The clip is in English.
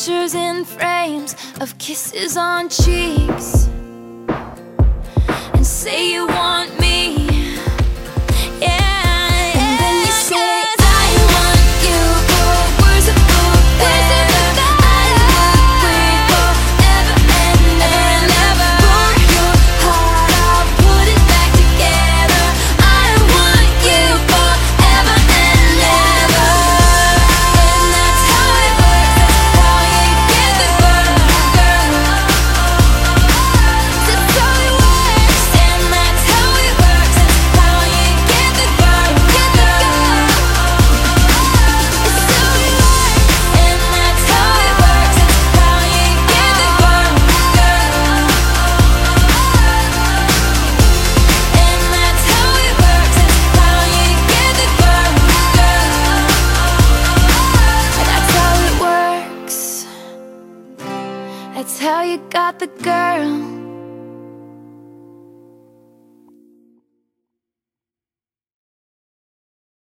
pictures in frames of kisses on cheeks, and say you want me, yeah. And then you say I want you, but words are forever. I would wait forever and ever. For your heart, I'll put it back together. I want you forever and ever. And that's how it works. That's how you get the girl, girl. That's how it works. And that's how it works. That's how you get the girl, get the girl. It's how it works. And that's how it works. That's how you get the girl, girl. And that's how it works. That's how you get the girl, girl. That's how it works. That's how you got the girl.